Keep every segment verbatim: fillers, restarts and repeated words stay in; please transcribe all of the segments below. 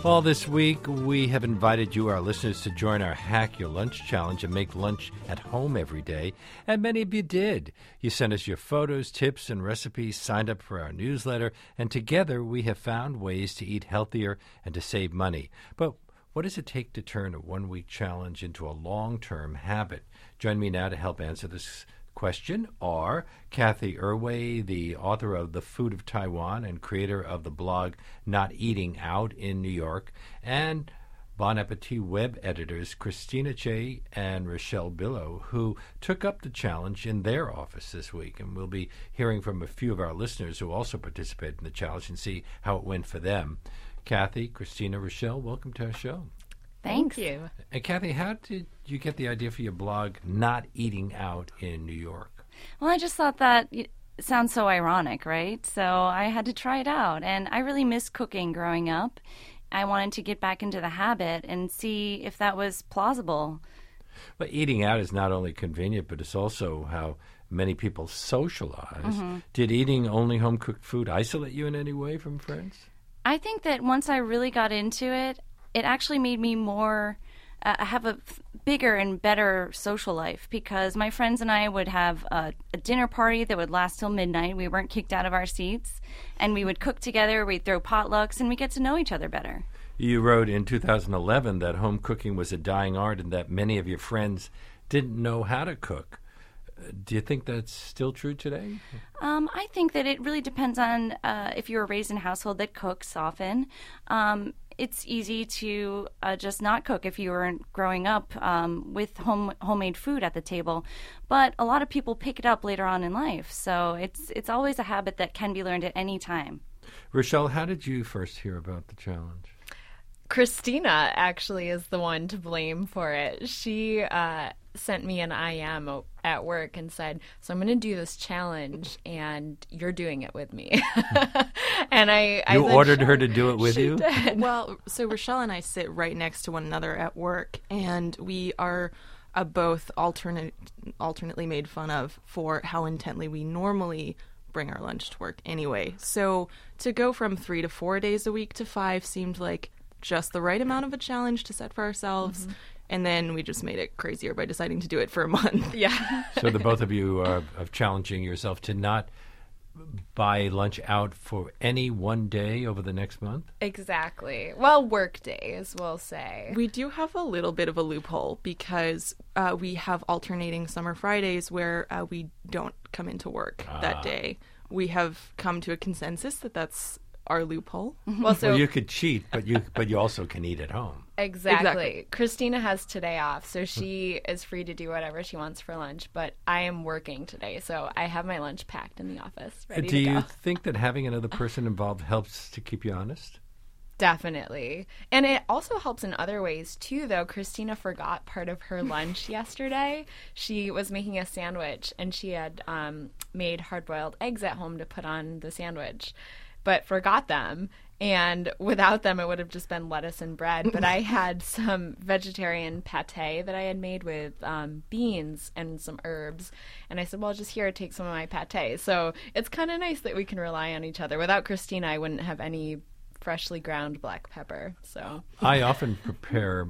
Well, this week we have invited you, our listeners, to join our Hack Your Lunch Challenge and make lunch at home every day. And many of you did. You sent us your photos, tips, and recipes, signed up for our newsletter, and together we have found ways to eat healthier and to save money. But what does it take to turn a one-week challenge into a long-term habit? Join me now to help answer this question are Cathy Erway, the author of The Food of Taiwan and creator of the blog Not Eating Out in New York, and Bon Appetit web editors Christina Che and Rochelle Billow, who took up the challenge in their office this week. And we'll be hearing from a few of our listeners who also participated in the challenge and see how it went for them. Cathy, Christina, Rochelle, welcome to our show. Thank you. And Cathy, how did you get the idea for your blog, Not Eating Out in New York? Well, I just thought that it sounds so ironic, right? So I had to try it out. And I really missed cooking growing up. I wanted to get back into the habit and see if that was plausible. But eating out is not only convenient, but it's also how many people socialize. Mm-hmm. Did eating only home-cooked food isolate you in any way from friends? I think that once I really got into it, it actually made me more, uh, have a f- bigger and better social life because my friends and I would have a, a dinner party that would last till midnight. We weren't kicked out of our seats, and we would cook together, we'd throw potlucks, and we get to know each other better. You wrote in two thousand eleven that home cooking was a dying art and that many of your friends didn't know how to cook. Do you think that's still true today? Um, I think that it really depends on uh, if you were raised in a household that cooks often. Um, it's easy to uh, just not cook if you were growing up um, with home homemade food at the table. But a lot of people pick it up later on in life. So it's it's always a habit that can be learned at any time. Rochelle, how did you first hear about the challenge? Christina actually is the one to blame for it. She uh, sent me an I M at work and said, so I'm going to do this challenge and you're doing it with me. and I, I You said, ordered sure. her to do it with she you? Did. Well, so Rochelle and I sit right next to one another at work, and we are uh, both alternate, alternately made fun of for how intently we normally bring our lunch to work anyway. So to go from three to four days a week to five seemed like just the right amount of a challenge to set for ourselves. Mm-hmm. And then we just made it crazier by deciding to do it for a month. Yeah. So the both of you are of challenging yourself to not buy lunch out for any one day over the next month? Exactly. Well, work days, we'll say. We do have a little bit of a loophole because uh, we have alternating summer Fridays where uh, we don't come into work ah. that day. We have come to a consensus that that's our loophole. Well, so well, you could cheat, but you but you also can eat at home. Exactly. Exactly. Christina has today off, so she is free to do whatever she wants for lunch, but I am working today, so I have my lunch packed in the office, ready Do to go. you think that having another person involved helps to keep you honest? Definitely. And it also helps in other ways, too, though. Christina forgot part of her lunch yesterday. She was making a sandwich, and she had um, made hard-boiled eggs at home to put on the sandwich, but forgot them. And without them, it would have just been lettuce and bread. But I had some vegetarian pate that I had made with um, beans and some herbs. And I said, well, just here, take some of my pate. So it's kind of nice that we can rely on each other. Without Christina, I wouldn't have any freshly ground black pepper. So I often prepare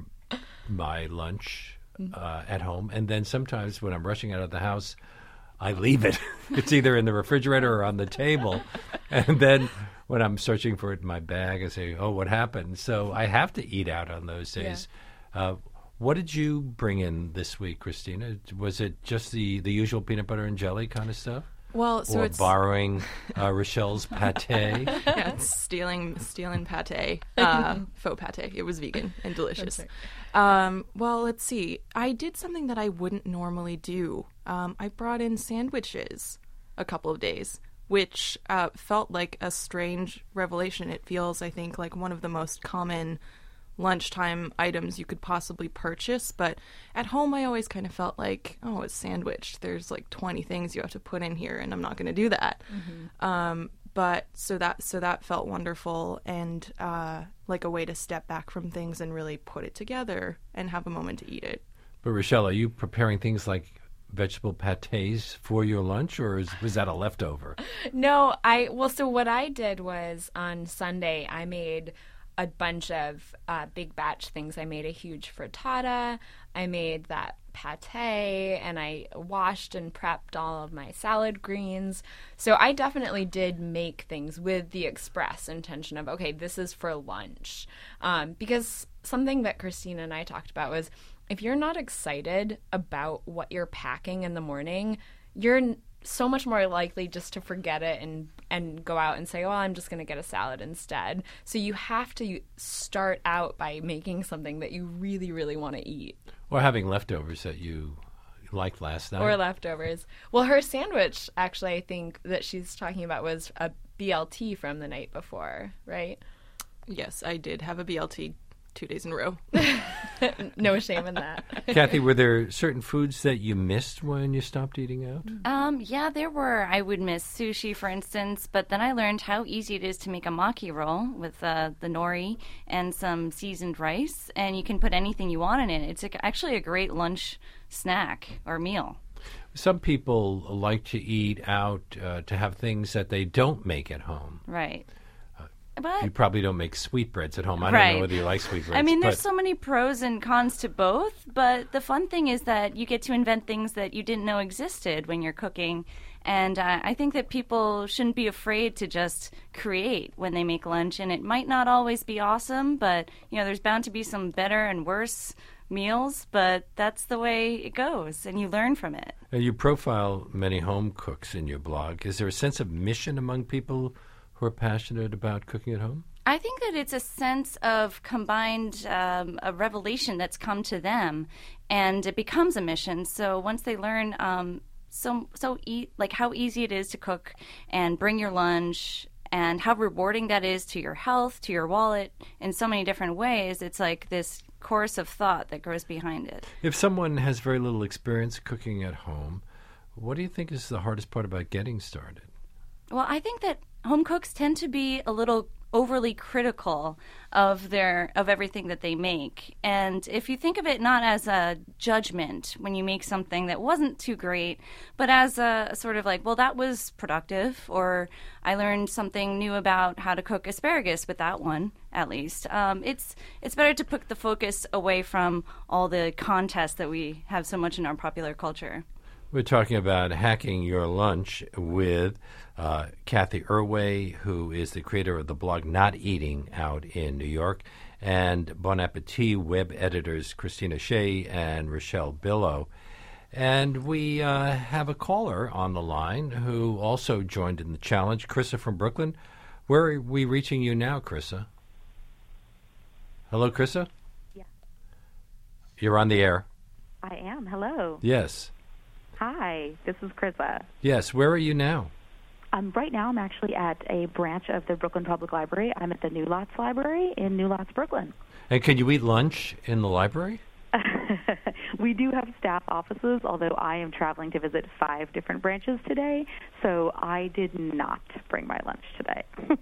my lunch uh, at home. And then sometimes when I'm rushing out of the house, I leave it. It's either in the refrigerator or on the table. And then when I'm searching for it in my bag, I say, oh, what happened? So I have to eat out on those days. Yeah. Uh, what did you bring in this week, Christina? Was it just the, the usual peanut butter and jelly kind of stuff? Well, so or it's borrowing uh, Rochelle's pate? Yeah, it's stealing stealing pate, uh, faux pate. It was vegan and delicious. Right. Um, well, let's see. I did something that I wouldn't normally do. Um, I brought in sandwiches a couple of days, which uh, felt like a strange revelation. It feels, I think, like one of the most common lunchtime items you could possibly purchase, but at home I always kind of felt like, oh, it's sandwich. There's like twenty things you have to put in here, and I'm not going to do that. Mm-hmm. Um, but so that so that felt wonderful and uh, like a way to step back from things and really put it together and have a moment to eat it. But Rochelle, are you preparing things like vegetable pâtés for your lunch, or is, was that a leftover? No, I well, so what I did was on Sunday I made a bunch of uh, big batch things. I made a huge frittata. I made that pate, and I washed and prepped all of my salad greens. So I definitely did make things with the express intention of, okay, this is for lunch. Um, because something that Christina and I talked about was, if you're not excited about what you're packing in the morning, you're so much more likely just to forget it and and go out and say, oh, I'm just going to get a salad instead. So you have to start out by making something that you really, really want to eat. Or having leftovers that you liked last night. Or leftovers. Well, her sandwich, actually, I think that she's talking about was a B L T from the night before, right? Yes, I did have a B L T two days in a row. No shame in that. Kathy, were there certain foods that you missed when you stopped eating out? Um, yeah, there were. I would miss sushi, for instance, but then I learned how easy it is to make a maki roll with uh, the nori and some seasoned rice, and you can put anything you want in it. It's a, actually a great lunch snack or meal. Some people like to eat out uh, to have things that they don't make at home. Right. You But probably don't make sweetbreads at home. I don't Right. know whether you like sweetbreads. I mean, there's but so many pros and cons to both, but the fun thing is that you get to invent things that you didn't know existed when you're cooking. And uh, I think that people shouldn't be afraid to just create when they make lunch. And it might not always be awesome, but, you know, there's bound to be some better and worse meals, but that's the way it goes, and you learn from it. Now, you profile many home cooks in your blog. Is there a sense of mission among people who are passionate about cooking at home? I think that it's a sense of combined um, a revelation that's come to them, and it becomes a mission. So once they learn um, so so e- like how easy it is to cook and bring your lunch, and how rewarding that is to your health, to your wallet, in so many different ways, it's like this course of thought that goes behind it. If someone has very little experience cooking at home, what do you think is the hardest part about getting started? Well, I think that home cooks tend to be a little overly critical of their of everything that they make. And if you think of it not as a judgment when you make something that wasn't too great, but as a sort of like, well, that was productive, or I learned something new about how to cook asparagus with that one, at least. Um, it's it's better to put the focus away from all the contests that we have so much in our popular culture. We're talking about hacking your lunch with uh, Kathy Erway, who is the creator of the blog Not Eating Out in New York, and Bon Appetit web editors Christina Shea and Rochelle Billow. And we uh, have a caller on the line who also joined in the challenge, Krissa from Brooklyn. Where are we reaching you now, Krissa? Hello, Krissa? Yeah. You're on the air. I am. Hello. Yes. Hi, this is Krissa. Yes. Where are you now? Um, right now, I'm actually at a branch of the Brooklyn Public Library. I'm at the New Lots Library in New Lots, Brooklyn. And can you eat lunch in the library? We do have staff offices, although I am traveling to visit five different branches today, so I did not bring my lunch today.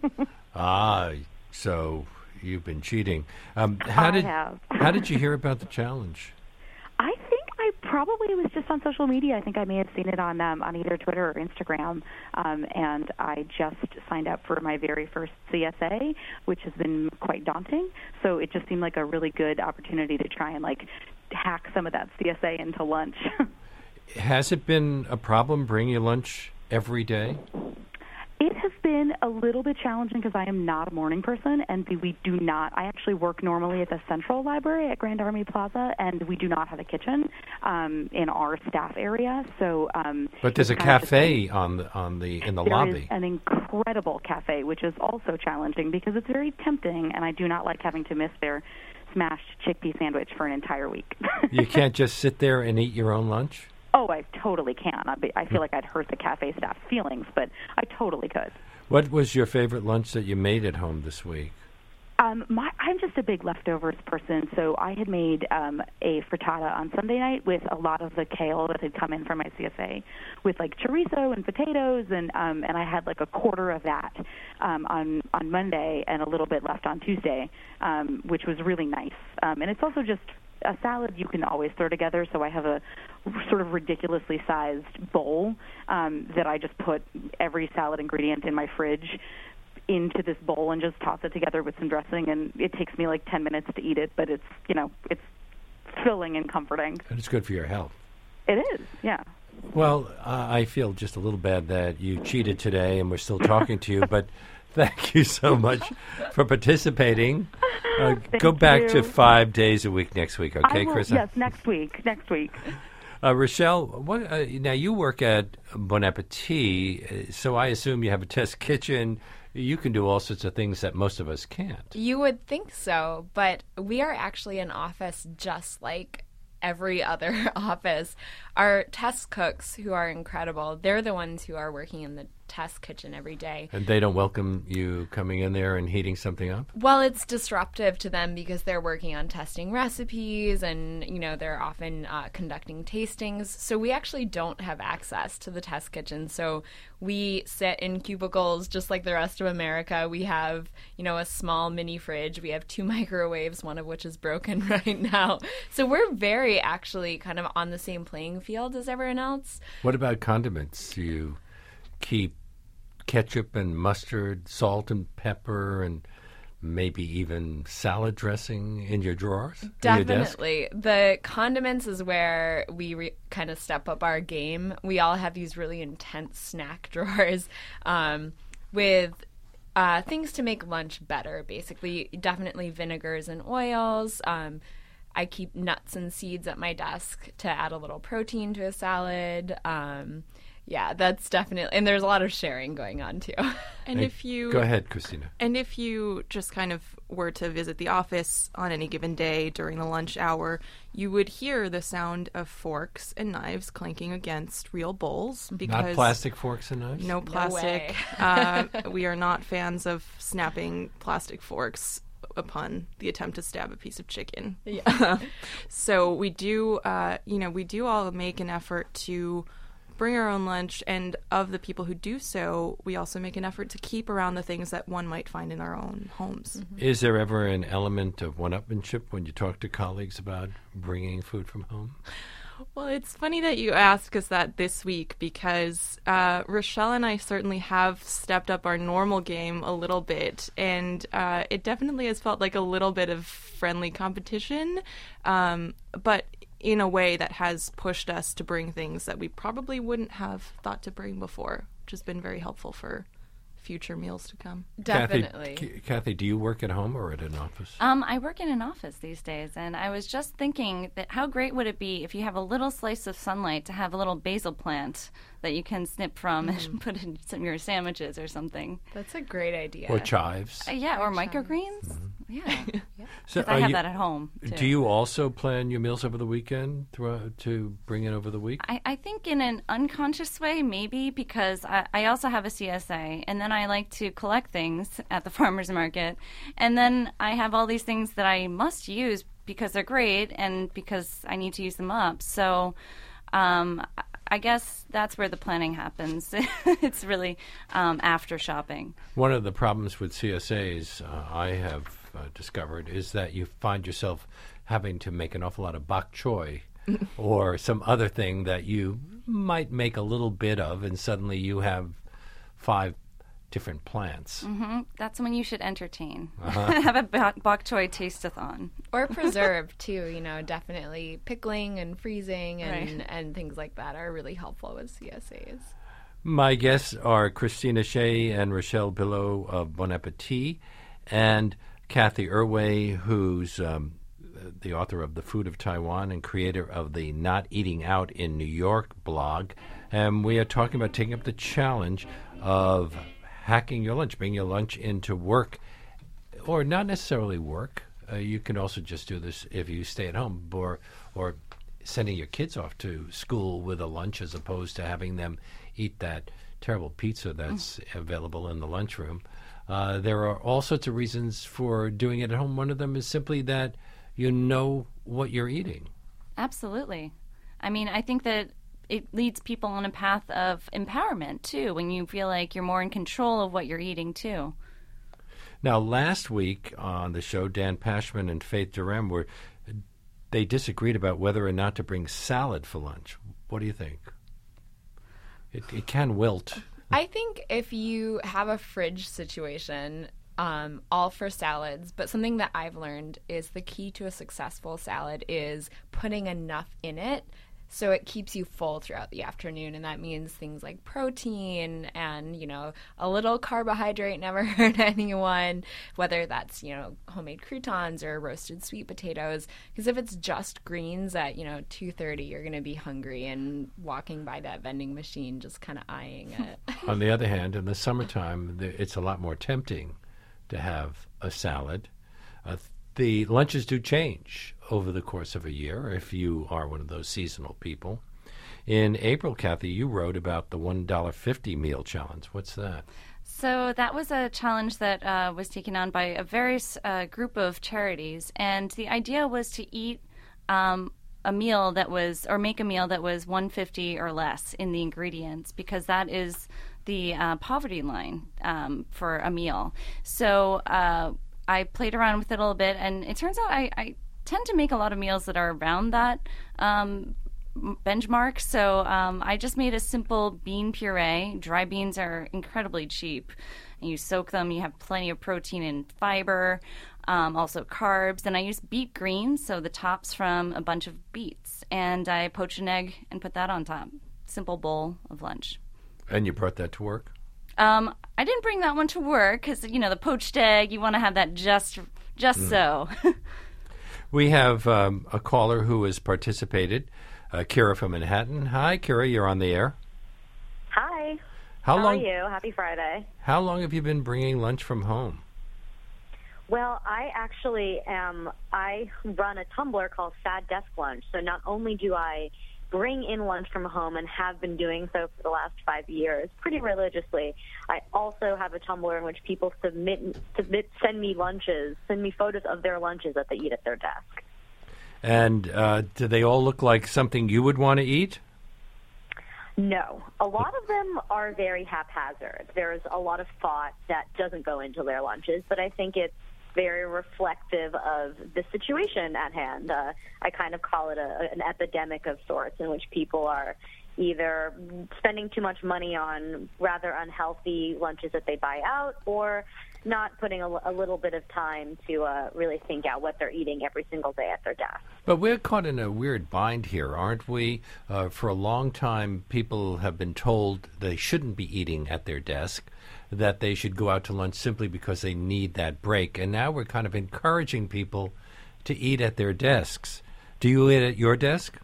Ah, so you've been cheating. Um, how I did have. how did you hear about the challenge? I think I probably was just on social media. I think I may have seen it on um, on either Twitter or Instagram, um, and I just signed up for my very first C S A, which has been quite daunting. So it just seemed like a really good opportunity to try and like hack some of that C S A into lunch. Has it been a problem bringing your lunch every day? It has been a little bit challenging because I am not a morning person, and we do not. I actually work normally at the Central Library at Grand Army Plaza, and we do not have a kitchen um, in our staff area. So, um, But there's a it's kind of just cafe on the on the in the There lobby. is an incredible cafe, which is also challenging because it's very tempting, and I do not like having to miss their smashed chickpea sandwich for an entire week. You can't just sit there and eat your own lunch? Oh, I totally can. I, be, I feel like I'd hurt the cafe staff's feelings, but I totally could. What was your favorite lunch that you made at home this week? Um, my, I'm just a big leftovers person, so I had made um, a frittata on Sunday night with a lot of the kale that had come in from my C S A, with like chorizo and potatoes, and um, and I had like a quarter of that um, on on Monday and a little bit left on Tuesday, um, which was really nice. Um, and it's also just a salad you can always throw together, so I have a sort of ridiculously sized bowl um, that I just put every salad ingredient in my fridge into this bowl and just toss it together with some dressing, and it takes me like ten minutes to eat it, but it's, you know, it's filling and comforting. And it's good for your health. It is, yeah. Well, uh, I feel just a little bad that you cheated today and we're still talking to you, but thank you so much for participating. Uh, go back you. to five days a week next week, okay, I will, Chris? Yes, next week, next week. Uh, Rochelle, what, uh, now you work at Bon Appetit, uh, so I assume you have a test kitchen. You can do all sorts of things that most of us can't. You would think so, but we are actually an office just like every other office. Our test cooks, who are incredible, they're the ones who are working in the test kitchen every day. And they don't welcome you coming in there and heating something up? Well, it's disruptive to them because they're working on testing recipes and, you know, they're often uh, conducting tastings. So we actually don't have access to the test kitchen. So we sit in cubicles just like the rest of America. We have, you know, a small mini fridge. We have two microwaves, one of which is broken right now. So we're very actually kind of on the same playing field as everyone else. What about condiments? Do you keep ketchup and mustard, salt and pepper, and maybe even salad dressing in your drawers? Definitely. The condiments is where we re- kind of step up our game. We all have these really intense snack drawers um, with uh, things to make lunch better, basically. Definitely vinegars and oils. Um, I keep nuts and seeds at my desk to add a little protein to a salad. Um, yeah, that's definitely, and there's a lot of sharing going on too. And Hey, if you Go ahead, Christina. And if you just kind of were to visit the office on any given day during the lunch hour, you would hear the sound of forks and knives clanking against real bowls. Because Not plastic forks and knives? No plastic. uh, we are not fans of snapping plastic forks upon the attempt to stab a piece of chicken. Yeah. So we do, uh, you know, we do all make an effort to bring our own lunch, and of the people who do so, we also make an effort to keep around the things that one might find in our own homes. Mm-hmm. Is there ever an element of one-upmanship when you talk to colleagues about bringing food from home? Well, it's funny that you ask us that this week because uh, Rochelle and I certainly have stepped up our normal game a little bit, and uh, it definitely has felt like a little bit of friendly competition, um, but in a way that has pushed us to bring things that we probably wouldn't have thought to bring before, which has been very helpful for future meals to come. Definitely. Kathy, Kathy, do you work at home or at an office? Um, I work in an office these days, and I was just thinking that how great would it be if you have a little slice of sunlight to have a little basil plant that you can snip from Mm. and put in some of your sandwiches or something. That's a great idea. Or chives? Uh, yeah, or microgreens. Yeah, So 'cause I are have you- that at home, too. Do you also plan your meals over the weekend throughout, to bring in over the week? I, I think in an unconscious way, maybe, because I, I also have a C S A, and then I like to collect things at the farmer's market, and then I have all these things that I must use because they're great and because I need to use them up. So um, I guess that's where the planning happens. It's really um, after shopping. One of the problems with C S As uh, I have uh, discovered is that you find yourself having to make an awful lot of bok choy or some other thing that you might make a little bit of, and suddenly you have five different plants. hmm That's when you should entertain. Uh-huh. Have a bok, bok choy taste-a-thon. Or preserved too, you know, definitely pickling and freezing and, Right. and things like that are really helpful with C S As. My guests are Christina Shea and Rochelle Billow of Bon Appetit, and Kathy Erway, who's um, the author of The Food of Taiwan and creator of the Not Eating Out in New York blog. And we are talking about taking up the challenge of hacking your lunch, bringing your lunch into work, or not necessarily work. Uh, you can also just do this if you stay at home, or or sending your kids off to school with a lunch as opposed to having them eat that terrible pizza that's mm. available in the lunchroom. Uh, there are all sorts of reasons for doing it at home. One of them is simply that you know what you're eating. Absolutely. I mean, I think that it leads people on a path of empowerment, too, when you feel like you're more in control of what you're eating, too. Now, last week on the show, Dan Pashman and Faith Durham were, they disagreed about whether or not to bring salad for lunch. What do you think? It, it can wilt. I think if you have a fridge situation, um, all for salads, but something that I've learned is the key to a successful salad is putting enough in it so it keeps you full throughout the afternoon. And that means things like protein and, you know, a little carbohydrate never hurt anyone, whether that's, you know, homemade croutons or roasted sweet potatoes. Because if it's just greens at, you know, two thirty, you're going to be hungry and walking by that vending machine just kind of eyeing it. On the other hand, in the summertime, the- it's a lot more tempting to have a salad. Uh, the lunches do change over the course of a year if you are one of those seasonal people. In April, Kathy, you wrote about the one dollar fifty meal challenge. What's that? So that was a challenge that uh, was taken on by a various uh, group of charities, and the idea was to eat um, a meal that was, or make a meal that was one dollar fifty or less in the ingredients, because that is the uh, poverty line um, for a meal. So uh, I played around with it a little bit, and it turns out I, I tend to make a lot of meals that are around that um, benchmark. So um, I just made a simple bean puree. Dry beans are incredibly cheap. And you soak them. You have plenty of protein and fiber, um, also carbs. And I use beet greens, so the tops from a bunch of beets. And I poach an egg and put that on top. Simple bowl of lunch. And you brought that to work? Um, I didn't bring that one to work because, you know, the poached egg, you want to have that just just mm. so. We have um, a caller who has participated, uh, Kira from Manhattan. Hi, Kira, you're on the air. Hi. How, How long, are you? Happy Friday. How long have you been bringing lunch from home? Well, I actually am, I run a Tumblr called Sad Desk Lunch. So not only do I bring in lunch from home and have been doing so for the last five years pretty religiously, I also have a Tumblr in which people submit, submit send me lunches, send me photos of their lunches that they eat at their desk. And uh, do they all look like something you would want to eat? No. A lot of them are very haphazard. There's a lot of thought that doesn't go into their lunches, but I think it's very reflective of the situation at hand. Uh, I kind of call it a, an epidemic of sorts in which people are either spending too much money on rather unhealthy lunches that they buy out, or not putting a, a little bit of time to uh, really think out what they're eating every single day at their desk. But we're caught in a weird bind here, aren't we? Uh, for a long time, people have been told they shouldn't be eating at their desk, that they should go out to lunch simply because they need that break. And now we're kind of encouraging people to eat at their desks. Do you eat at your desk?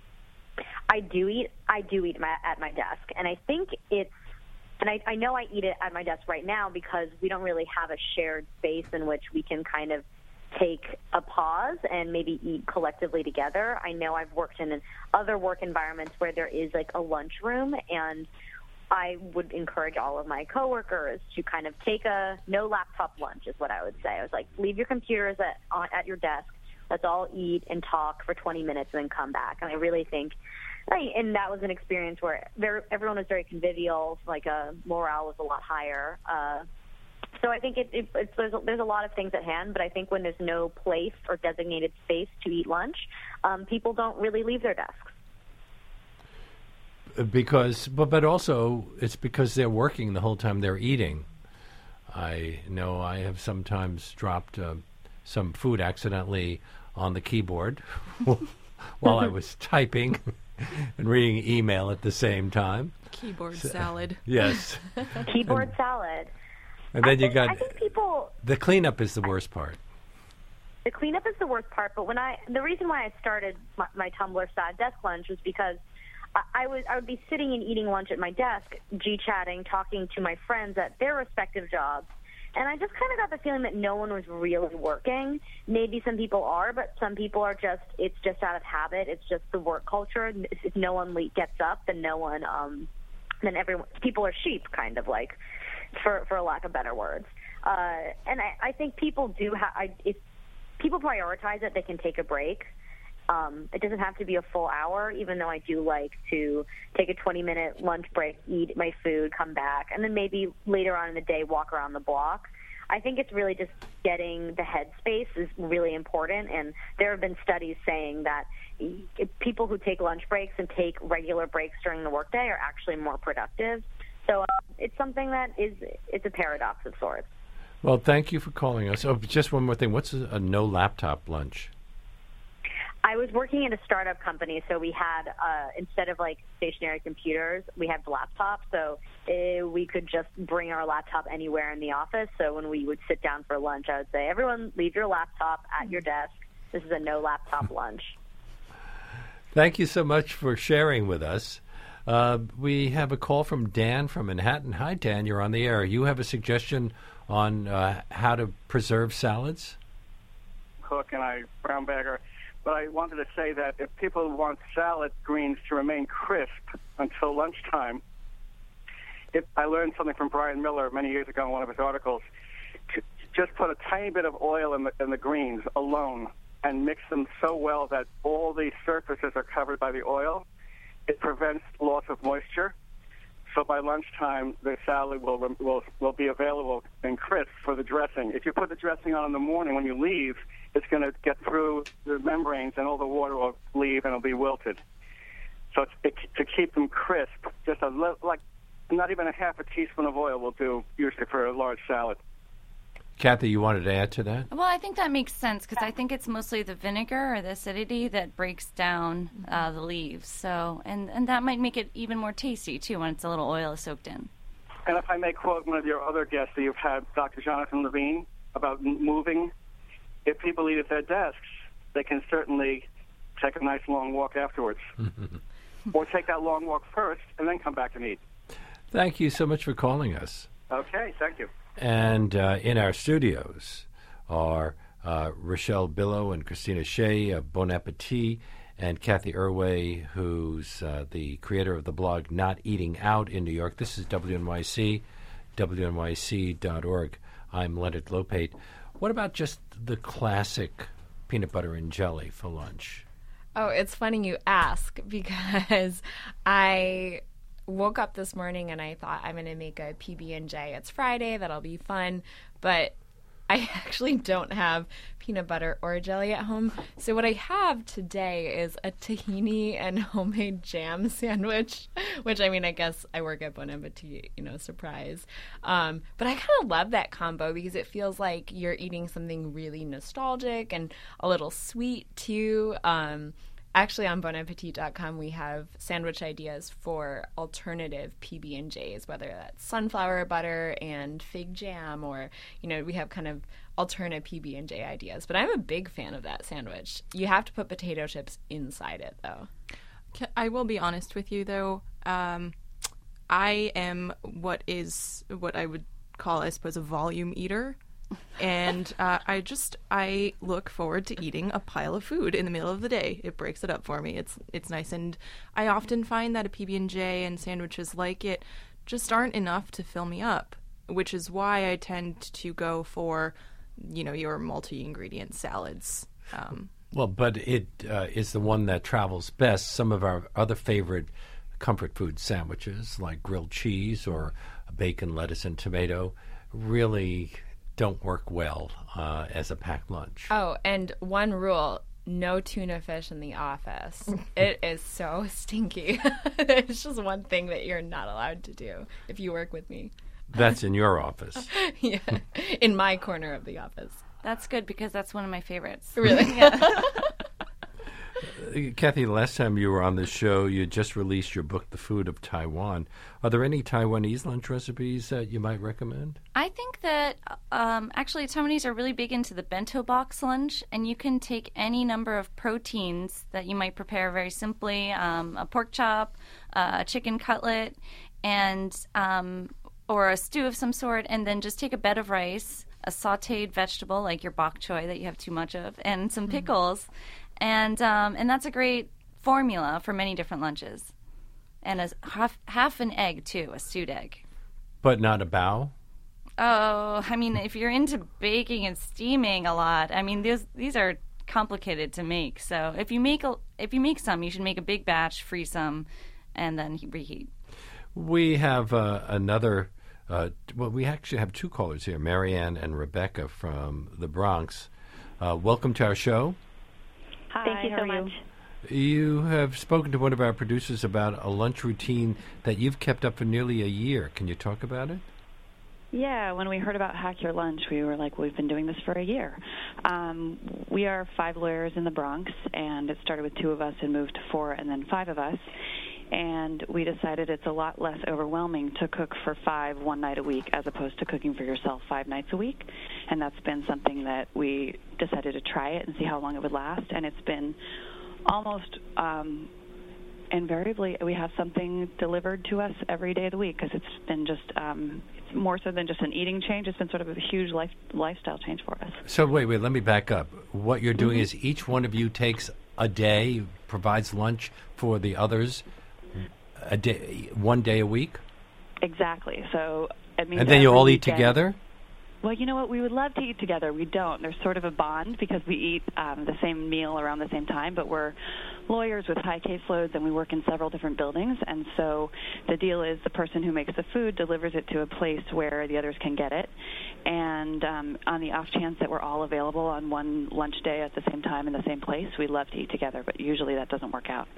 I do eat. I do eat my, at my desk, and I think it's. And I, I know I eat it at my desk right now because we don't really have a shared space in which we can kind of take a pause and maybe eat collectively together. I know I've worked in other work environments where there is like a lunchroom, and I would encourage all of my coworkers to kind of take a no laptop lunch is what I would say. I was like, leave your computers at at your desk. Let's all eat and talk for twenty minutes and then come back. And I really think, and that was an experience where very, everyone was very convivial, like uh, morale was a lot higher. Uh, so I think it, it, it's, there's, a, there's a lot of things at hand, but I think when there's no place or designated space to eat lunch, um, people don't really leave their desks. Because, but, but also it's because they're working the whole time they're eating. I know I have sometimes dropped uh, some food accidentally on the keyboard while I was typing and reading email at the same time. Keyboard so, salad. Yes. Keyboard and, salad. And then I you think, got I think people. The cleanup is the worst part. The cleanup is the worst part, but when I the reason why I started my, my Tumblr Sad Desk Lunch was because I, I was I would be sitting and eating lunch at my desk, G-chatting, talking to my friends at their respective jobs. And I just kind of got the feeling that no one was really working. Maybe some people are, but some people are just, it's just out of habit. It's just the work culture. If no one le- gets up, then no one, um, then everyone, people are sheep, kind of like, for, for a lack of better words. Uh, and I, I think people do have, if people prioritize it, they can take a break. Um, it doesn't have to be a full hour, even though I do like to take a twenty-minute lunch break, eat my food, come back, and then maybe later on in the day walk around the block. I think it's really just getting the headspace is really important, and there have been studies saying that people who take lunch breaks and take regular breaks during the workday are actually more productive. So uh, it's something that is it's a paradox of sorts. Well, thank you for calling us. Oh, just one more thing. What's a, a no laptop lunch? I was working at a startup company, so we had, uh, instead of like stationary computers, we had laptops. So uh, we could just bring our laptop anywhere in the office. So when we would sit down for lunch, I would say, everyone leave your laptop at your desk. This is a no laptop lunch. Thank you so much for sharing with us. Uh, we have a call from Dan from Manhattan. Hi, Dan. You're on the air. You have a suggestion on uh, how to preserve salads? Cook and I, brown bagger. But I wanted to say that if people want salad greens to remain crisp until lunchtime, if I learned something from Brian Miller many years ago in one of his articles. Just put a tiny bit of oil in the, in the greens alone and mix them so well that all the surfaces are covered by the oil. It prevents loss of moisture. So by lunchtime, the salad will will will be available and crisp for the dressing. If you put the dressing on in the morning when you leave, it's going to get through the membranes and all the water will leave and it'll be wilted. So it's, it, to keep them crisp, just a little, like not even a half a teaspoon of oil will do usually for a large salad. Kathy, you wanted to add to that? Well, I think that makes sense because I think it's mostly the vinegar or the acidity that breaks down uh, the leaves. So, and, and that might make it even more tasty, too, when it's a little oil soaked in. And if I may quote one of your other guests that you've had, Doctor Jonathan Levine, about moving, if people eat at their desks, they can certainly take a nice long walk afterwards. Or take that long walk first and then come back and eat. Thank you so much for calling us. Okay, thank you. And uh, in our studios are uh, Rochelle Billow and Christina Shea of Bon Appetit, and Kathy Irway, who's uh, the creator of the blog Not Eating Out in New York. This is W N Y C, W N Y C dot org. I'm Leonard Lopate. What about just the classic peanut butter and jelly for lunch? Oh, it's funny you ask because I woke up this morning and I thought I'm going to make a P B and J. It's Friday, that'll be fun, but I actually don't have peanut butter or jelly at home. So what I have today is a tahini and homemade jam sandwich, which, I mean, I guess I work at Bon Appetit, you know, surprise. Um, but I kind of love that combo because it feels like you're eating something really nostalgic and a little sweet, too. Um Actually, on bon appetit dot com, we have sandwich ideas for alternative P B and Js, whether that's sunflower butter and fig jam, or, you know, we have kind of alternate P B and J ideas. But I'm a big fan of that sandwich. You have to put potato chips inside it, though. I will be honest with you, though. Um, I am what is what I would call, I suppose, a volume eater. And uh, I just I look forward to eating a pile of food in the middle of the day. It breaks it up for me. It's it's nice, and I often find that a P B and J and sandwiches like it just aren't enough to fill me up, which is why I tend to go for, you know, your multi-ingredient salads. Um, well, but it uh, is the one that travels best. Some of our other favorite comfort food sandwiches, like grilled cheese or bacon, lettuce, and tomato, really don't work well uh, as a packed lunch. Oh, and one rule, no tuna fish in the office. It is so stinky. It's just one thing that you're not allowed to do if you work with me. That's in your office. Yeah, in my corner of the office. That's good because that's one of my favorites. Really? Yeah. Kathy, last time you were on the show, you just released your book, The Food of Taiwan. Are there any Taiwanese lunch recipes that you might recommend? I think that um, actually Taiwanese are really big into the bento box lunch, and you can take any number of proteins that you might prepare very simply, um, a pork chop, uh, a chicken cutlet, and um, or a stew of some sort, and then just take a bed of rice, a sautéed vegetable like your bok choy that you have too much of, and some pickles. Mm-hmm. And um, and that's a great formula for many different lunches. And a half, half an egg, too, a stewed egg. But not a bao? Oh, I mean, if you're into baking and steaming a lot, I mean, these these are complicated to make. So if you make a, if you make some, you should make a big batch, freeze some, and then reheat. We have uh, another, uh, well, we actually have two callers here, Marianne and Rebecca from the Bronx. Uh, welcome to our show. Hi, Thank you how so are much. you? You have spoken to one of our producers about a lunch routine that you've kept up for nearly a year. Can you talk about it? Yeah, when we heard about Hack Your Lunch, we were like, we've been doing this for a year. Um, we are five lawyers in the Bronx, and it started with two of us and moved to four and then five of us. And we decided it's a lot less overwhelming to cook for five one night a week as opposed to cooking for yourself five nights a week. And that's been something that we decided to try it and see how long it would last. And it's been almost um, invariably, we have something delivered to us every day of the week because it's been just um, it's more so than just an eating change. It's been sort of a huge life, lifestyle change for us. So wait, wait, let me back up. What you're doing Mm-hmm. is each one of you takes a day, provides lunch for the others a day, one day a week? Exactly. So it means And then you every all eat weekend- together? Well, you know what? We would love to eat together. We don't. There's sort of a bond because we eat um, the same meal around the same time, but we're lawyers with high caseloads and we work in several different buildings. And so the deal is the person who makes the food delivers it to a place where the others can get it. And um, on the off chance that we're all available on one lunch day at the same time in the same place, we love to eat together, but usually that doesn't work out.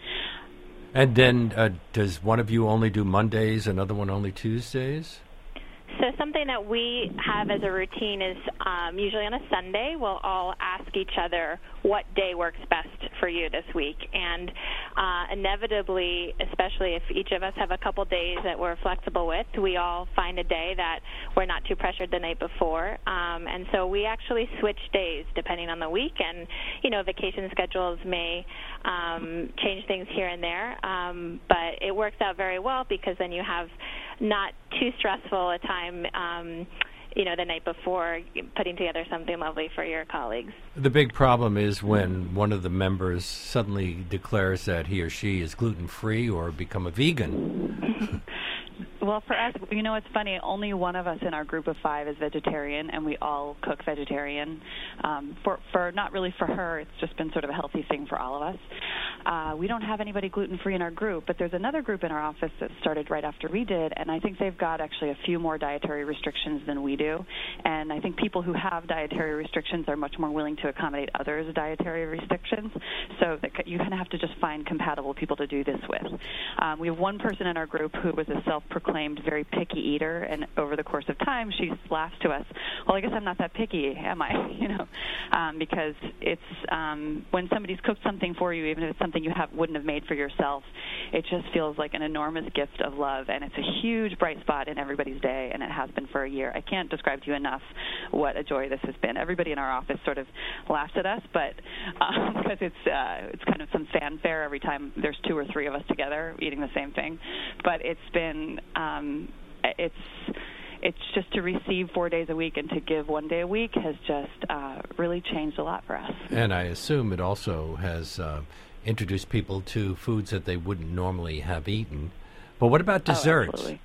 And then uh, does one of you only do Mondays, another one only Tuesdays? So something that we have as a routine is um, usually on a Sunday, we'll all ask each other what day works best for you this week. And uh, inevitably, especially if each of us have a couple days that we're flexible with, we all find a day that we're not too pressured the night before. Um, and so we actually switch days depending on the week. And, you know, vacation schedules may um, change things here and there. Um, but it works out very well because then you have not too stressful a time, um, you know, the night before putting together something lovely for your colleagues. The big problem is when one of the members suddenly declares that he or she is gluten-free or become a vegan. Well, for us, you know, it's funny. Only one of us in our group of five is vegetarian, and we all cook vegetarian. Um, for, for not really for her, it's just been sort of a healthy thing for all of us. Uh, we don't have anybody gluten-free in our group, but there's another group in our office that started right after we did, and I think they've got actually a few more dietary restrictions than we do. And I think people who have dietary restrictions are much more willing to accommodate others' dietary restrictions. So that you kind of have to just find compatible people to do this with. Um, we have one person in our group who was a self-proclaimed very picky eater, and over the course of time, she laughs to us, well, I guess I'm not that picky, am I? You know, um, because it's um, when somebody's cooked something for you, even if it's something you have, wouldn't have made for yourself, it just feels like an enormous gift of love, and it's a huge bright spot in everybody's day, and it has been for a year. I can't describe to you enough what a joy this has been. Everybody in our office sort of laughs at us, but um, because it's uh, it's kind of some fanfare every time there's two or three of us together eating the same thing, but it's been um, it's it's just to receive four days a week and to give one day a week has just uh, really changed a lot for us. And I assume it also has uh, introduced people to foods that they wouldn't normally have eaten. But what about desserts? Oh, absolutely.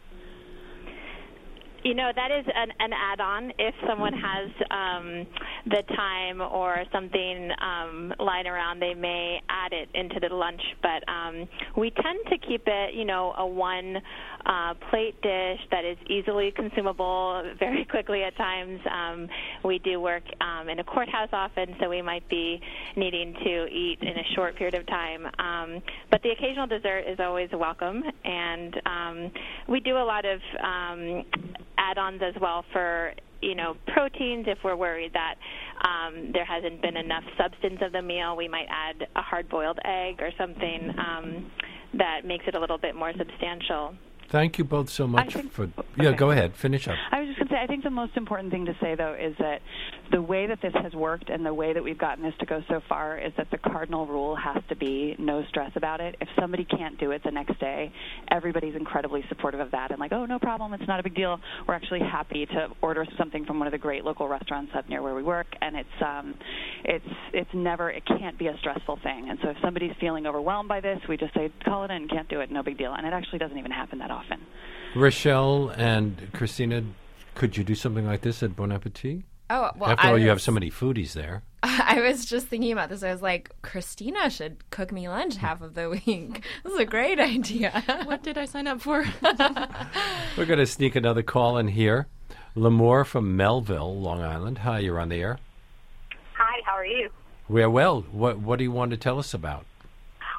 You know, that is an, an add-on if someone has um, the time or something um, lying around, they may add it into the lunch. But um, we tend to keep it, you know, a one uh, plate dish that is easily consumable very quickly at times. Um, we do work um, in a courthouse often, so we might be needing to eat in a short period of time. Um, but the occasional dessert is always welcome, and um, we do a lot of um, add-ons as well for, you know, proteins. If we're worried that um, there hasn't been enough substance of the meal, we might add a hard-boiled egg or something um, that makes it a little bit more substantial. Thank you both so much think, for... Yeah, okay. go ahead. Finish up. I was just going to say, I think the most important thing to say, though, is that the way that this has worked and the way that we've gotten this to go so far is that the cardinal rule has to be no stress about it. If somebody can't do it the next day, everybody's incredibly supportive of that and like, oh, no problem, it's not a big deal. We're actually happy to order something from one of the great local restaurants up near where we work, and it's um, it's it's never, it can't be a stressful thing. And so if somebody's feeling overwhelmed by this, we just say, call it in, can't do it, no big deal. And it actually doesn't even happen that often. Rochelle and Christina, could you do something like this at Bon Appetit? Oh, well, After I all, was, you have so many foodies there. I was just thinking about this. I was like, Christina should cook me lunch half of the week. This is a great idea. What did I sign up for? We're going to sneak another call in here. L'Amour from Melville, Long Island. Hi, you're on the air. Hi, how are you? We're well. What, what do you want to tell us about?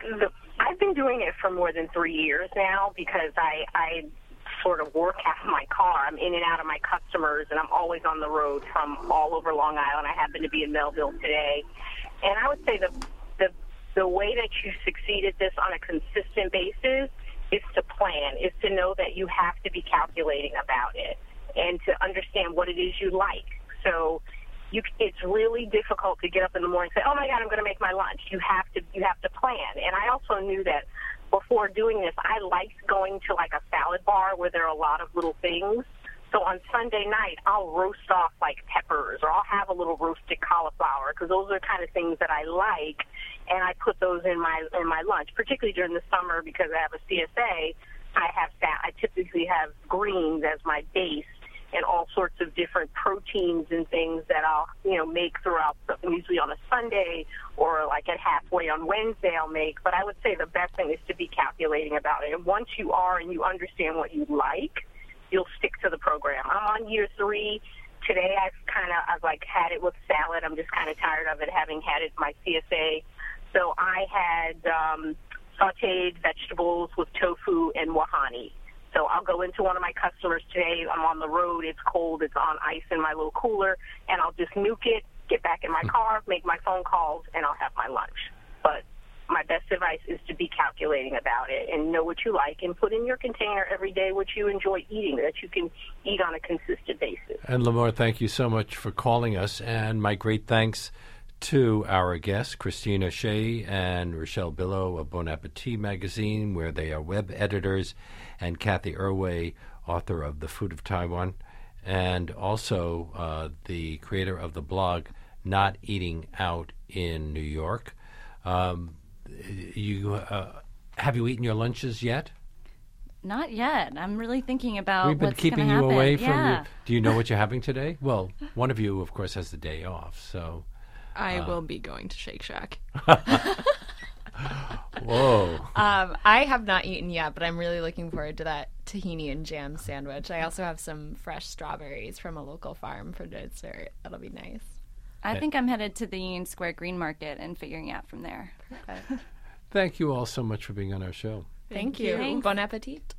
the, I've been doing it for more than three years now because I, I sort of work out of my car. I'm in and out of my customers, and I'm always on the road from all over Long Island. I happen to be in Melville today. And I would say the, the, the way that you succeed at this on a consistent basis is to plan, is to know that you have to be calculating about it and to understand what it is you like. So you, it's really difficult to get up in the morning and say, oh, my God, I'm going to make my lunch. You have to you have to plan. And I also knew that before doing this, I liked going to, like, a salad bar where there are a lot of little things. So on Sunday night, I'll roast off, like, peppers, or I'll have a little roasted cauliflower, because those are the kind of things that I like, and I put those in my in my lunch, particularly during the summer because I have a C S A. I have I typically have greens as my base, and all sorts of different proteins and things that I'll, you know, make throughout, the, usually on a Sunday or like at halfway on Wednesday I'll make. But I would say the best thing is to be calculating about it. And once you are and you understand what you like, you'll stick to the program. I'm on year three. Today I've kind of, I've like had it with salad. I'm just kind of tired of it, having had it my C S A. So I had um, sauteed vegetables with tofu and wahani. So I'll go into one of my customers today. I'm on the road. It's cold. It's on ice in my little cooler. And I'll just nuke it, get back in my car, make my phone calls, and I'll have my lunch. But my best advice is to be calculating about it and know what you like and put in your container every day what you enjoy eating, that you can eat on a consistent basis. And Limor, thank you so much for calling us. And my great thanks to our guests, Christina Shea and Rochelle Billow of Bon Appetit magazine, where they are web editors, and Kathy Erway, author of The Food of Taiwan, and also uh, the creator of the blog Not Eating Out in New York. Um, you uh, have you eaten your lunches yet? Not yet. I'm really thinking about We've been what's keeping gonna you happen. away from yeah. you. Do you know what you're having today? Well, one of you, of course, has the day off, so... I uh, will be going to Shake Shack. Whoa. Um, I have not eaten yet, but I'm really looking forward to that tahini and jam sandwich. I also have some fresh strawberries from a local farm for dessert. That'll be nice. I think I'm headed to the Union Square Green Market and figuring out from there. Perfect. Thank you all so much for being on our show. Thank, Thank you. you. Thanks. Bon appetit.